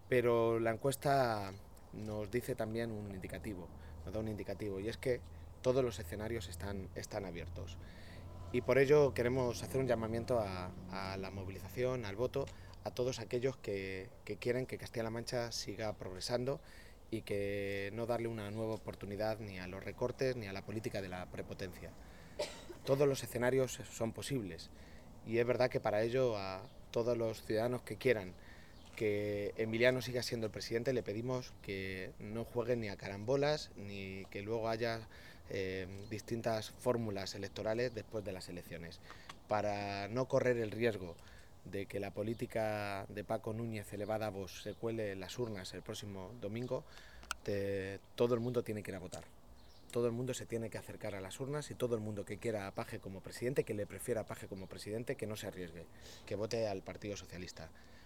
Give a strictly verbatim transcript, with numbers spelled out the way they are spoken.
Pero la encuesta nos dice también un indicativo, nos da un indicativo, y es que todos los escenarios están, están abiertos. Y por ello queremos hacer un llamamiento a, a la movilización, al voto, a todos aquellos que, que quieren que Castilla-La Mancha siga progresando y que no darle una nueva oportunidad ni a los recortes ni a la política de la prepotencia. Todos los escenarios son posibles y es verdad que para ello a todos los ciudadanos que quieran que Emiliano siga siendo el presidente le pedimos que no jueguen ni a carambolas ni que luego haya eh, distintas fórmulas electorales después de las elecciones. Para no correr el riesgo de que la política de Paco Núñez elevada a Vox se cuele en las urnas el próximo domingo, te, todo el mundo tiene que ir a votar. Todo el mundo se tiene que acercar a las urnas y todo el mundo que quiera a Paje como presidente, que le prefiera a Paje como presidente, que no se arriesgue, que vote al Partido Socialista.